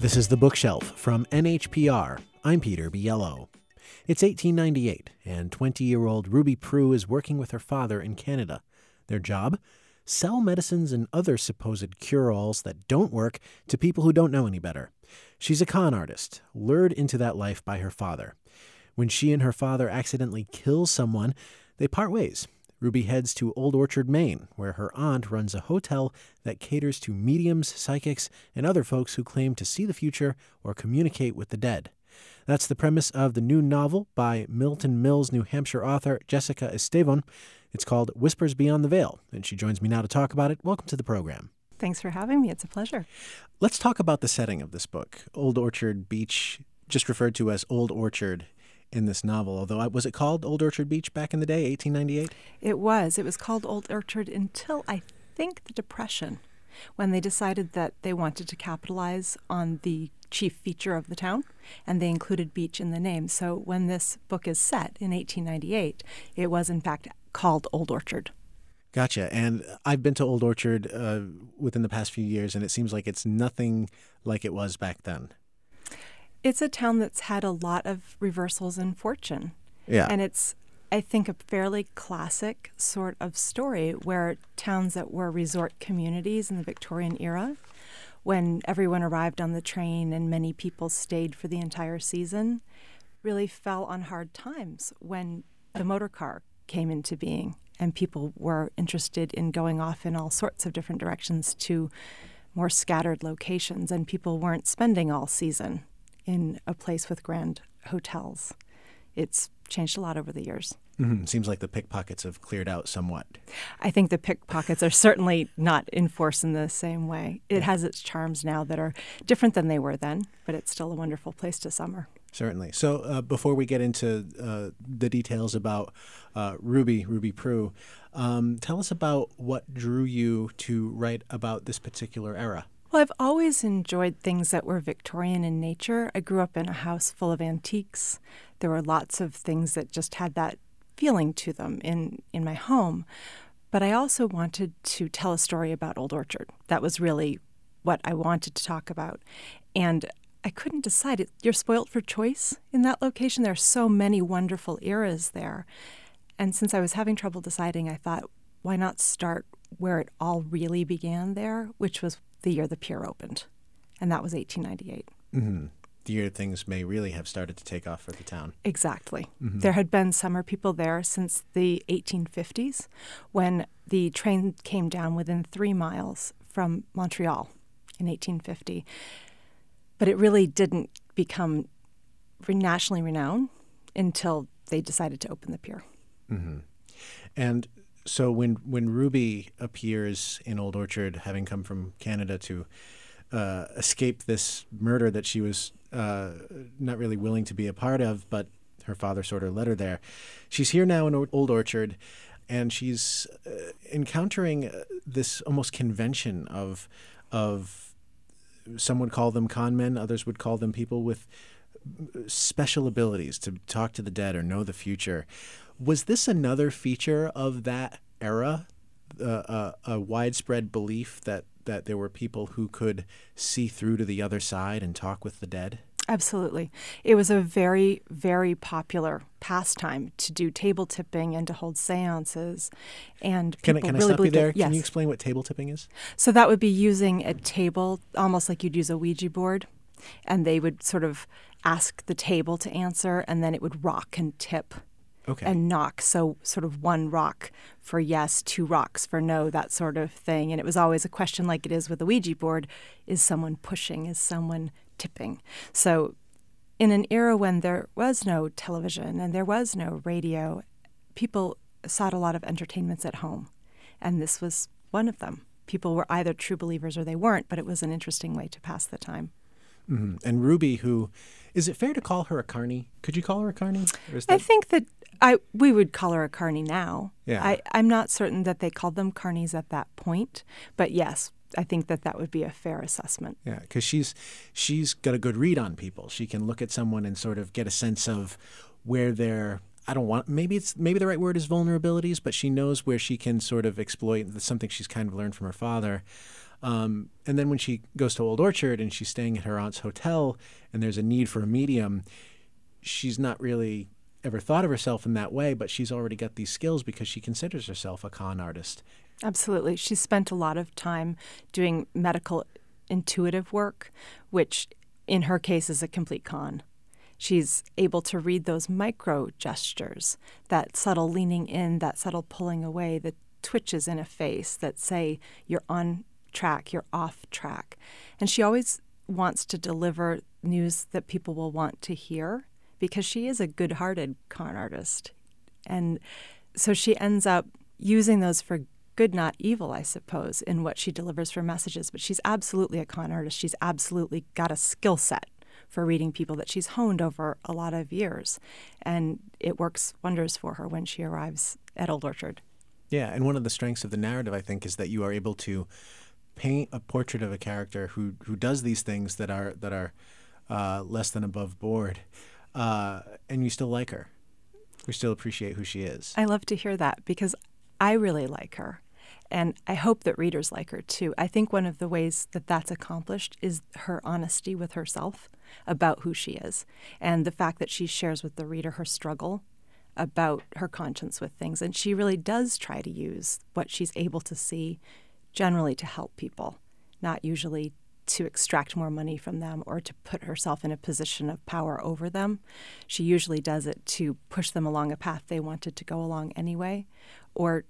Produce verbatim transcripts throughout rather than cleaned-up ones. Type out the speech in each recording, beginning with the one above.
This is The Bookshelf from N H P R. I'm Peter Biello. It's eighteen ninety-eight, and twenty-year-old Ruby Prue is working with her father in Canada. Their job? Sell medicines and other supposed cure-alls that don't work to people who don't know any better. She's a con artist, lured into that life by her father. When she and her father accidentally kill someone, they part ways. Ruby heads to Old Orchard, Maine, where her aunt runs a hotel that caters to mediums, psychics, and other folks who claim to see the future or communicate with the dead. That's the premise of the new novel by Milton Mills, New Hampshire author Jessica Estevon. It's called Whispers Beyond the Veil, and she joins me now to talk about it. Welcome to the program. Thanks for having me. It's a pleasure. Let's talk about the setting of this book. Old Orchard Beach, just referred to as Old Orchard in this novel, although was it called Old Orchard Beach back in the day, eighteen ninety-eight? It was. It was called Old Orchard until, I think, the Depression, when they decided that they wanted to capitalize on the chief feature of the town, and they included beach in the name. So when this book is set in eighteen ninety-eight, it was, in fact, called Old Orchard. Gotcha. And I've been to Old Orchard uh, within the past few years, and it seems like it's nothing like it was back then. It's a town that's had a lot of reversals in fortune. Yeah. And it's, I think, a fairly classic sort of story where towns that were resort communities in the Victorian era, when everyone arrived on the train and many people stayed for the entire season, really fell on hard times when the motor car came into being and people were interested in going off in all sorts of different directions to more scattered locations, and people weren't spending all season in a place with grand hotels. It's changed a lot over the years. Mm-hmm. Seems like the pickpockets have cleared out somewhat. I think the pickpockets are certainly not in force in the same way. It yeah. has its charms now that are different than they were then, but it's still a wonderful place to summer. Certainly. So uh, before we get into uh, the details about uh, Ruby, Ruby Prue, um, tell us about what drew you to write about this particular era. Well, I've always enjoyed things that were Victorian in nature. I grew up in a house full of antiques. There were lots of things that just had that feeling to them in, in my home. But I also wanted to tell a story about Old Orchard. That was really what I wanted to talk about. And I couldn't decide. It, you're spoilt for choice in that location. There are so many wonderful eras there. And since I was having trouble deciding, I thought, why not start where it all really began there, which was the year the pier opened, and that was eighteen ninety-eight. Mm-hmm. The year things may really have started to take off for the town. Exactly. Mm-hmm. There had been summer people there since the eighteen fifties, when the train came down within three miles from Montreal in eighteen fifty. But it really didn't become nationally renowned until they decided to open the pier. Mm-hmm. And so when when Ruby appears in Old Orchard, having come from Canada to uh, escape this murder that she was uh, not really willing to be a part of, but her father sort of led her there, she's here now in Old Orchard, and she's uh, encountering this almost convention of of some would call them con men, others would call them people with special abilities to talk to the dead or know the future. Was this another feature of that era, uh, a, a widespread belief that, that there were people who could see through to the other side and talk with the dead? Absolutely. It was a very, very popular pastime to do table tipping and to hold seances. And can I, people can I really stop you there? It, yes. Can you explain what table tipping is? So that would be using a table, almost like you'd use a Ouija board, and they would sort of ask the table to answer, and then it would rock and tip. Okay. And knock, so sort of one rock for yes, two rocks for no, that sort of thing. And it was always a question like it is with a Ouija board, is someone pushing, is someone tipping? So in an era when there was no television and there was no radio, people sought a lot of entertainments at home. And this was one of them. People were either true believers or they weren't, but it was an interesting way to pass the time. Mm-hmm. And Ruby, who, is it fair to call her a carny? Could you call her a carny? Or is that... I think that I we would call her a carny now. Yeah. I, I'm not certain that they called them carnies at that point, but yes, I think that that would be a fair assessment. Yeah, because she's she's got a good read on people. She can look at someone and sort of get a sense of where they're, I don't want, maybe it's maybe the right word is vulnerabilities, but she knows where she can sort of exploit something she's kind of learned from her father. Um, and then when she goes to Old Orchard and she's staying at her aunt's hotel and there's a need for a medium, she's not really ever thought of herself in that way, but she's already got these skills because she considers herself a con artist. Absolutely. She spent a lot of time doing medical intuitive work, which in her case is a complete con. She's able to read those micro gestures, that subtle leaning in, that subtle pulling away, the twitches in a face that say you're on track, you're off track. And she always wants to deliver news that people will want to hear because she is a good-hearted con artist. And so she ends up using those for good, not evil, I suppose, in what she delivers for messages. But she's absolutely a con artist. She's absolutely got a skill set for reading people that she's honed over a lot of years. And it works wonders for her when she arrives at Old Orchard. Yeah, and one of the strengths of the narrative, I think, is that you are able to paint a portrait of a character who who does these things that are that are uh, less than above board, uh, and you still like her. We still appreciate who she is. I love to hear that because I really like her, and I hope that readers like her too. I think one of the ways that that's accomplished is her honesty with herself about who she is, and the fact that she shares with the reader her struggle about her conscience with things. And she really does try to use what she's able to see generally to help people, not usually to extract more money from them or to put herself in a position of power over them. She usually does it to push them along a path they wanted to go along anyway. Or,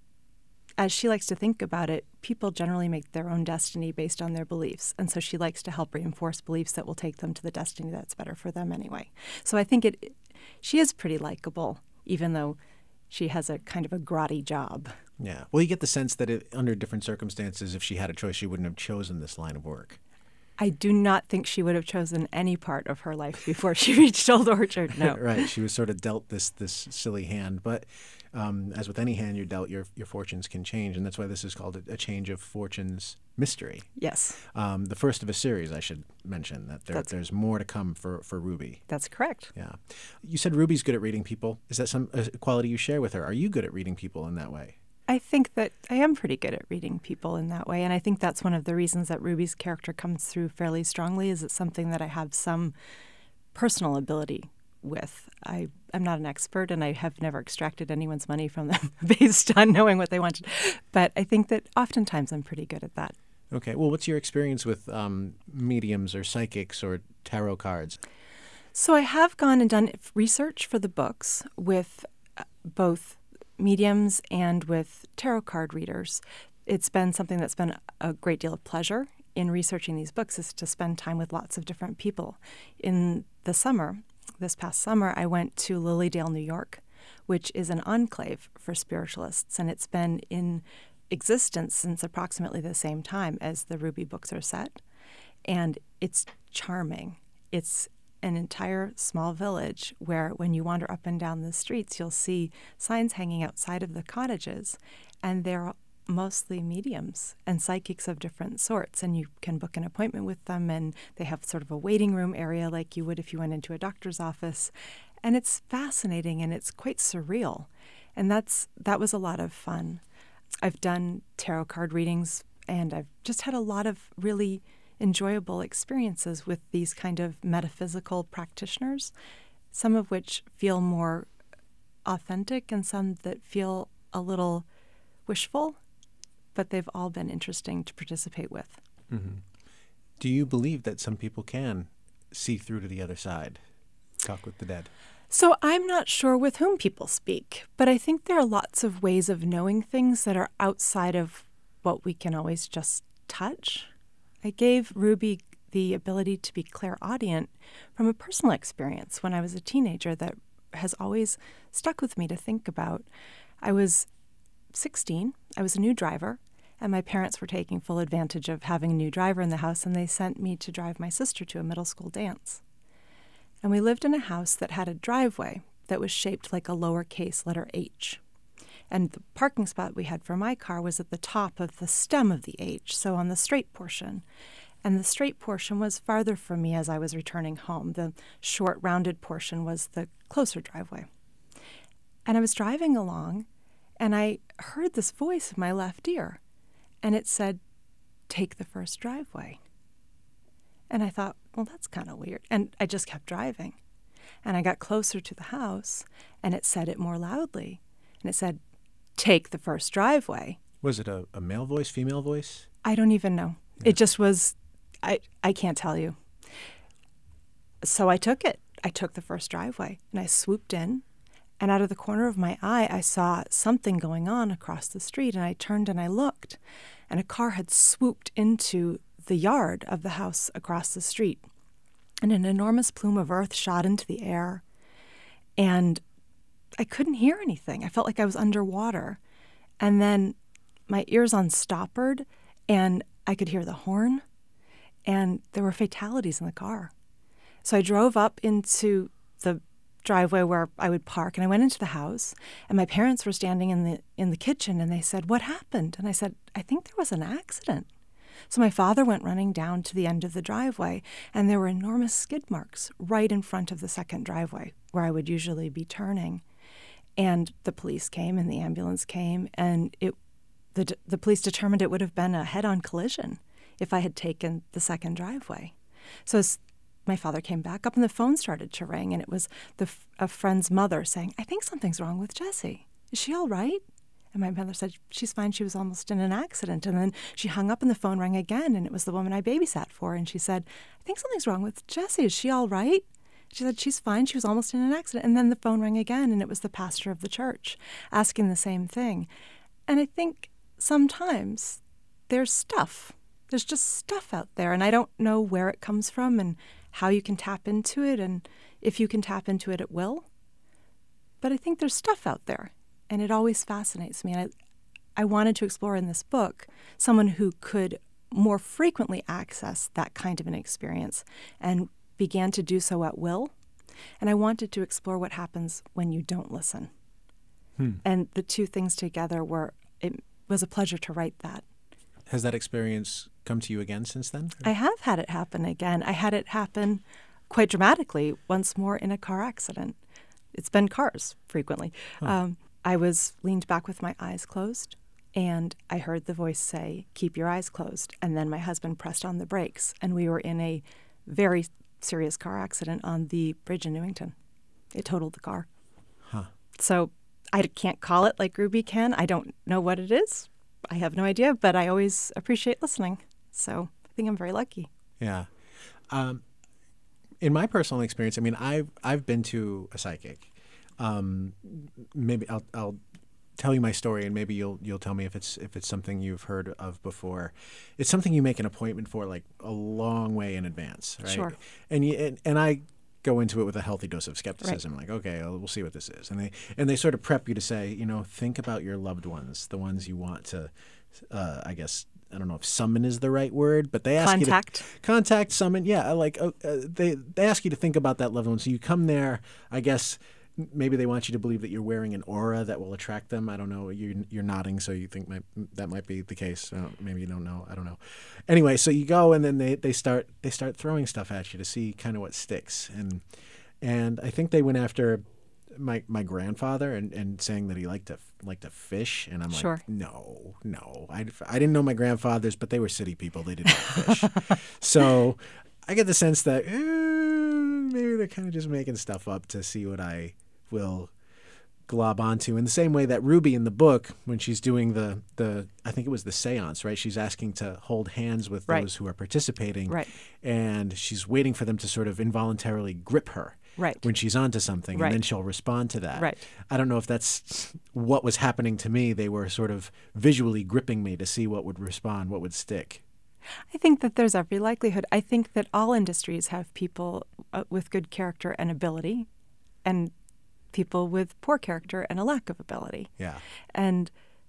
as she likes to think about it, people generally make their own destiny based on their beliefs. And so she likes to help reinforce beliefs that will take them to the destiny that's better for them anyway. So I think it she is pretty likable, even though she has a kind of a grotty job. Yeah. Well, you get the sense that it, under different circumstances, if she had a choice, she wouldn't have chosen this line of work. I do not think she would have chosen any part of her life before she reached Old Orchard, no. Right. She was sort of dealt this this silly hand. But um, as with any hand you're dealt, your your fortunes can change. And that's why this is called a, a change of fortunes mystery. Yes. Um, the first of a series, I should mention, that there, there's more to come for, for Ruby. That's correct. Yeah. You said Ruby's good at reading people. Is that some a quality you share with her? Are you good at reading people in that way? I think that I am pretty good at reading people in that way. And I think that's one of the reasons that Ruby's character comes through fairly strongly, is it's something that I have some personal ability with. I, I'm not an expert, and I have never extracted anyone's money from them based on knowing what they wanted. But I think that oftentimes I'm pretty good at that. Okay. Well, what's your experience with um, mediums or psychics or tarot cards? So I have gone and done research for the books with both mediums and with tarot card readers. It's been something that's been a great deal of pleasure in researching these books, is to spend time with lots of different people. In the summer, this past summer, I went to Lilydale, New York, which is an enclave for spiritualists, and it's been in existence since approximately the same time as the Ruby books are set. And it's charming. It's an entire small village where when you wander up and down the streets, you'll see signs hanging outside of the cottages, and they're mostly mediums and psychics of different sorts, and you can book an appointment with them, and they have sort of a waiting room area like you would if you went into a doctor's office. And it's fascinating, and it's quite surreal, and that's that was a lot of fun. I've done tarot card readings, and I've just had a lot of really enjoyable experiences with these kind of metaphysical practitioners, some of which feel more authentic and some that feel a little wishful, but they've all been interesting to participate with. Mm-hmm. Do you believe that some people can see through to the other side, talk with the dead? So I'm not sure with whom people speak, but I think there are lots of ways of knowing things that are outside of what we can always just touch. I gave Ruby the ability to be clairaudient from a personal experience when I was a teenager that has always stuck with me to think about. I was sixteen, I was a new driver, and my parents were taking full advantage of having a new driver in the house, and they sent me to drive my sister to a middle school dance. And we lived in a house that had a driveway that was shaped like a lowercase letter H. And the parking spot we had for my car was at the top of the stem of the H, so on the straight portion. And the straight portion was farther from me as I was returning home. The short, rounded portion was the closer driveway. And I was driving along, and I heard this voice in my left ear. And it said, take the first driveway. And I thought, well, that's kind of weird. And I just kept driving. And I got closer to the house, and it said it more loudly. And it said, take the first driveway. Was it a, a male voice, female voice? I don't even know. Yeah. It just was, I, I can't tell you. So I took it. I took the first driveway, and I swooped in. And out of the corner of my eye, I saw something going on across the street. And I turned and I looked, and a car had swooped into the yard of the house across the street. And an enormous plume of earth shot into the air. And I couldn't hear anything. I felt like I was underwater. And then my ears unstoppered, and I could hear the horn. And there were fatalities in the car. So I drove up into the driveway where I would park, and I went into the house, and my parents were standing in the in the kitchen, and they said, what happened? And I said, I think there was an accident. So my father went running down to the end of the driveway, and there were enormous skid marks right in front of the second driveway where I would usually be turning. And the police came and the ambulance came, and it the the police determined it would have been a head-on collision if I had taken the second driveway. So as my father came back up, and the phone started to ring, and it was the a friend's mother saying, I think something's wrong with Jessie. Is she all right? And my mother said, she's fine. She was almost in an accident. And then she hung up and the phone rang again, and it was the woman I babysat for. And she said, I think something's wrong with Jessie. Is she all right? She said, she's fine. She was almost in an accident. And then the phone rang again, and it was the pastor of the church asking the same thing. And I think sometimes there's stuff. There's just stuff out there, and I don't know where it comes from and how you can tap into it, and if you can tap into it, it will. But I think there's stuff out there. And it always fascinates me. And I, I wanted to explore in this book someone who could more frequently access that kind of an experience and began to do so at will. And I wanted to explore what happens when you don't listen. Hmm. And the two things together were, it was a pleasure to write that. Has that experience come to you again since then? I have had it happen again. I had it happen quite dramatically once more in a car accident. It's been cars frequently. Huh. Um, I was leaned back with my eyes closed, and I heard the voice say, keep your eyes closed. And then my husband pressed on the brakes, and we were in a very serious car accident on the bridge in Newington. It totaled the car. Huh. So I can't call it like Ruby can. I don't know what it is. I have no idea, but I always appreciate listening. So I think I'm very lucky. Yeah. Um, in my personal experience, I mean, I've, I've been to a psychic. Um, maybe I'll, I'll tell you my story, and maybe you'll you'll tell me if it's if it's something you've heard of before. It's something you make an appointment for like a long way in advance, right? Sure. And you and, and I go into it with a healthy dose of skepticism, right. Like, okay, well, we'll see what this is, and they and they sort of prep you to say, you know, think about your loved ones, the ones you want to, uh, I guess. I don't know if summon is the right word, but they ask contact. you to contact, summon. Yeah, like uh, they they ask you to think about that loved one. So you come there, I guess. Maybe they want you to believe that you're wearing an aura that will attract them. I don't know. You're, you're nodding, so you think might, that might be the case. Maybe you don't know. I don't know. Anyway, so you go, and then they, they start they start throwing stuff at you to see kind of what sticks. And and I think they went after my my grandfather and, and saying that he liked to liked to fish. And I'm like, sure. no, no. I, I didn't know my grandfathers, but they were city people. They didn't fish. So I get the sense that eh, maybe they're kind of just making stuff up to see what I will glob onto, in the same way that Ruby in the book, when she's doing the, the I think it was the seance, right? She's asking to hold hands with right. those who are participating. Right. And she's waiting for them to sort of involuntarily grip her right. when she's onto something, right. and then she'll respond to that. Right. I don't know if that's what was happening to me. They were sort of visually gripping me to see what would respond, what would stick. I think that there's every likelihood. I think that all industries have people uh, with good character and ability, and people with poor character and a lack of ability. Yeah. And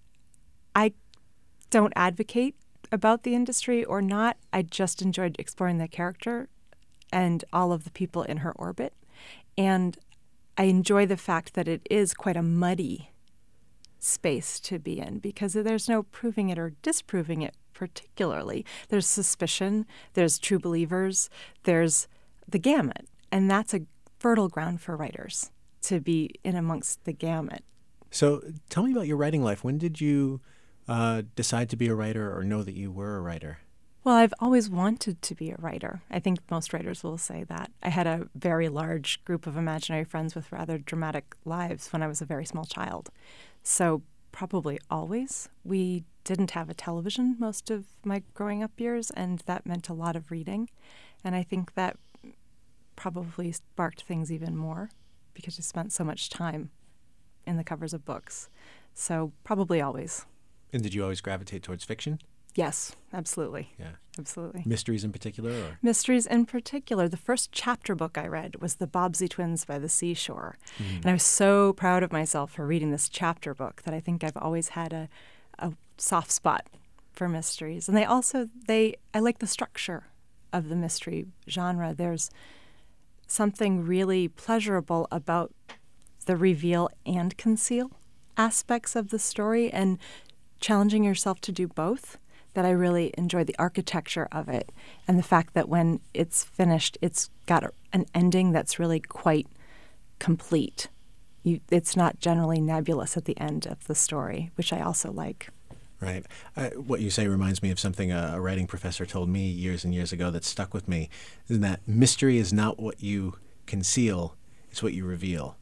I don't advocate about the industry or not. I just enjoyed exploring the character and all of the people in her orbit. And I enjoy the fact that it is quite a muddy space to be in, because there's no proving it or disproving it particularly. There's suspicion, there's true believers, there's the gamut. And that's a fertile ground for writers, to be in amongst the gamut. So tell me about your writing life. When did you uh, decide to be a writer or know that you were a writer? Well, I've always wanted to be a writer. I think most writers will say that. I had a very large group of imaginary friends with rather dramatic lives when I was a very small child. So probably always. We didn't have a television most of my growing up years, and that meant a lot of reading. And I think that probably sparked things even more because I spent so much time in the covers of books. So probably always. And did you always gravitate towards fiction? Yes, absolutely. Yeah. Absolutely. Mysteries in particular? Or? Mysteries in particular. The first chapter book I read was The Bobbsey Twins by the Seashore. Mm. And I was so proud of myself for reading this chapter book that I think I've always had a, a soft spot for mysteries. And they also, they I like the structure of the mystery genre. There's something really pleasurable about the reveal and conceal aspects of the story and challenging yourself to do both, that I really enjoy the architecture of it and the fact that when it's finished, it's got a, an ending that's really quite complete. You, it's not generally nebulous at the end of the story, which I also like. Right. Uh, what you say reminds me of something a, a writing professor told me years and years ago that stuck with me, is that mystery is not what you conceal, it's what you reveal.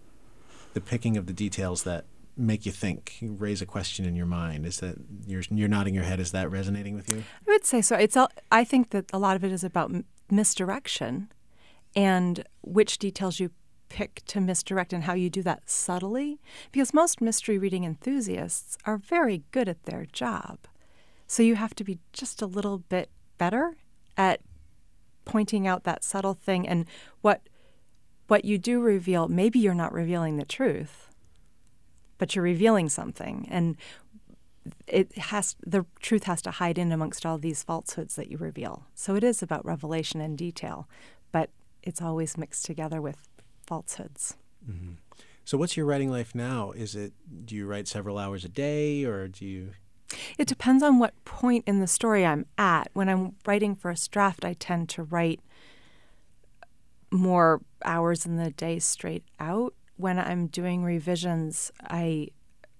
The picking of the details that make you think, raise a question in your mind. Is that you're you're nodding your head? Is that resonating with you? I would say so. It's all, I think that a lot of it is about m- misdirection and which details you pick to misdirect and how you do that subtly. Because most mystery reading enthusiasts are very good at their job. So you have to be just a little bit better at pointing out that subtle thing. And what what you do reveal, maybe you're not revealing the truth, but you're revealing something, and it has the truth has to hide in amongst all these falsehoods that you reveal. So it is about revelation and detail, but it's always mixed together with falsehoods. Mm-hmm. So what's your writing life now? Is it, do you write several hours a day, or do you? It depends on what point in the story I'm at. When I'm writing first draft, I tend to write more hours in the day straight out. When I'm doing revisions, I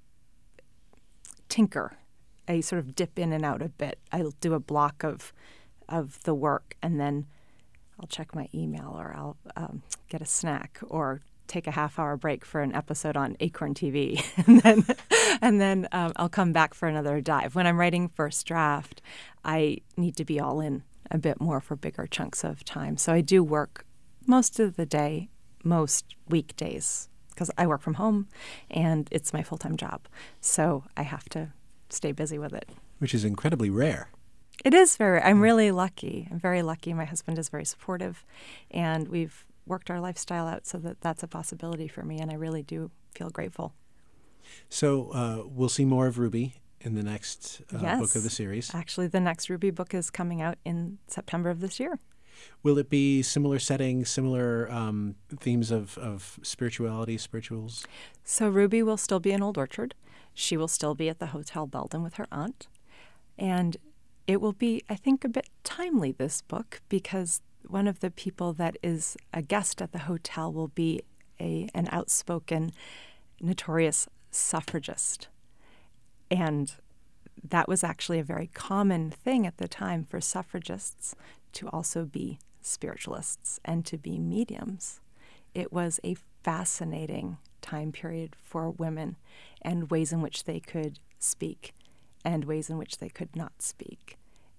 tinker. I sort of dip in and out a bit. I'll do a block of of the work, and then I'll check my email, or I'll um, get a snack, or take a half-hour break for an episode on Acorn T V, and then and then um, I'll come back for another dive. When I'm writing first draft, I need to be all in a bit more for bigger chunks of time. So I do work most of the day, most weekdays, because I work from home and it's my full-time job. So I have to stay busy with it. Which is incredibly rare. It is very, I'm really lucky. I'm very lucky. My husband is very supportive, and we've worked our lifestyle out so that that's a possibility for me, and I really do feel grateful. So uh, we'll see more of Ruby in the next uh, yes. book of the series. Actually, the next Ruby book is coming out in September of this year. Will it be similar settings, similar um, themes of, of spirituality, spirituals? So Ruby will still be in Old Orchard. She will still be at the Hotel Belden with her aunt. And it will be, I think, a bit timely, this book, because one of the people that is a guest at the hotel will be a an outspoken, notorious suffragist. And that was actually a very common thing at the time for suffragists to also be spiritualists and to be mediums. It was a fascinating time period for women, and ways in which they could speak and ways in which they could not speak.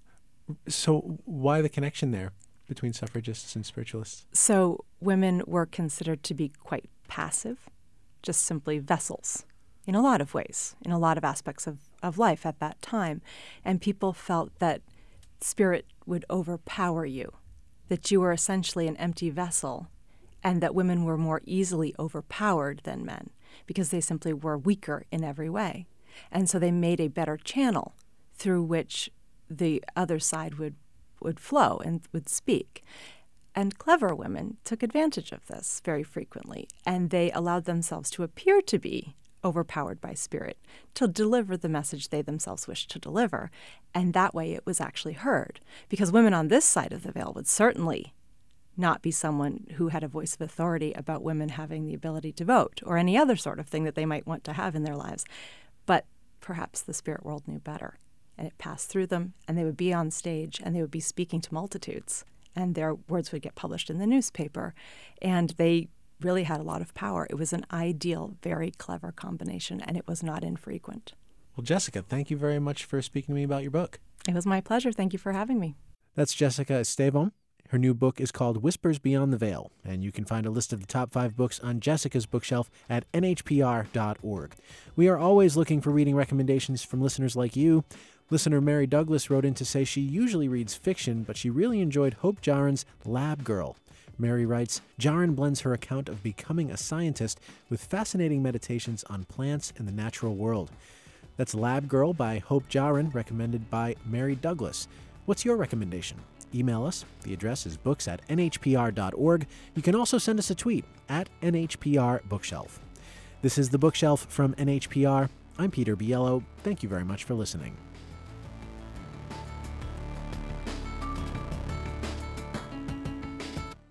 So why the connection there between suffragists and spiritualists? So women were considered to be quite passive, just simply vessels in a lot of ways, in a lot of aspects of, of life at that time. And people felt that spirit would overpower you, that you were essentially an empty vessel, and that women were more easily overpowered than men because they simply were weaker in every way. And so they made a better channel through which the other side would, would flow and would speak. And clever women took advantage of this very frequently, and they allowed themselves to appear to be overpowered by spirit to deliver the message they themselves wished to deliver. And that way it was actually heard, because women on this side of the veil would certainly not be someone who had a voice of authority about women having the ability to vote or any other sort of thing that they might want to have in their lives. But perhaps the spirit world knew better, and it passed through them, and they would be on stage, and they would be speaking to multitudes, and their words would get published in the newspaper, and they really had a lot of power. It was an ideal, very clever combination, and it was not infrequent. Well, Jessica, thank you very much for speaking to me about your book. It was my pleasure. Thank you for having me. That's Jessica Estevam. Her new book is called Whispers Beyond the Veil, and you can find a list of the top five books on Jessica's bookshelf at N H P R dot org. We are always looking for reading recommendations from listeners like you. Listener Mary Douglas wrote in to say she usually reads fiction, but she really enjoyed Hope Jaren's Lab Girl. Mary writes, Jaren blends her account of becoming a scientist with fascinating meditations on plants and the natural world. That's Lab Girl by Hope Jaren, recommended by Mary Douglas. What's your recommendation? Email us. The address is books at N H P R dot org. You can also send us a tweet at N H P R Bookshelf. This is The Bookshelf from N H P R. I'm Peter Biello. Thank you very much for listening.